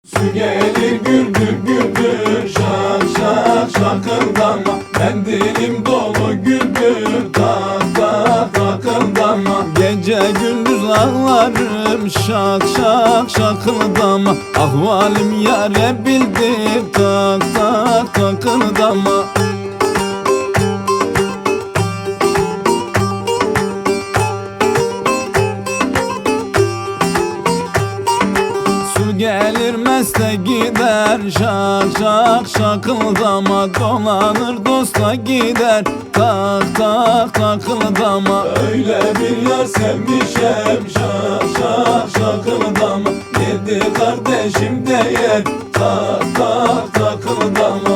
Su gelir güldür güldür, şak şak şakırdama. Mendilim dolu güldür, tak tak takırdama. Gece gündüz ağlarım, şak şak şakırdama. Ahvalim yâre bildir, tak tak takırdama. Su gelir meste gider, şak şak şakıldama. Dolanır dosta gider, tak tak takıldama. Öyle bir yar sevmişem, şak şak şakırdama. Yedi kardeşim de yer, tak tak takırdama.